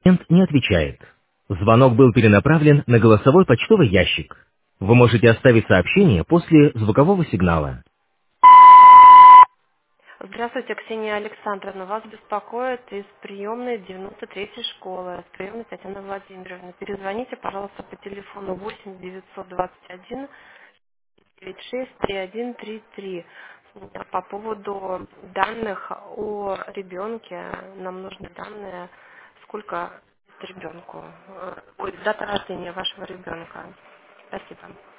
Абонент не отвечает. Звонок был перенаправлен на голосовой почтовый ящик. Вы можете оставить сообщение после звукового сигнала. Здравствуйте, Ксения Александровна. Вас беспокоит из приемной 93-й школы, с приемной Татьяны Владимировны. Перезвоните, пожалуйста, по телефону 8 921 96 3133 по поводу данных о ребенке. Нам нужны данные, сколько ребенку, дата рождения вашего ребенка. Спасибо.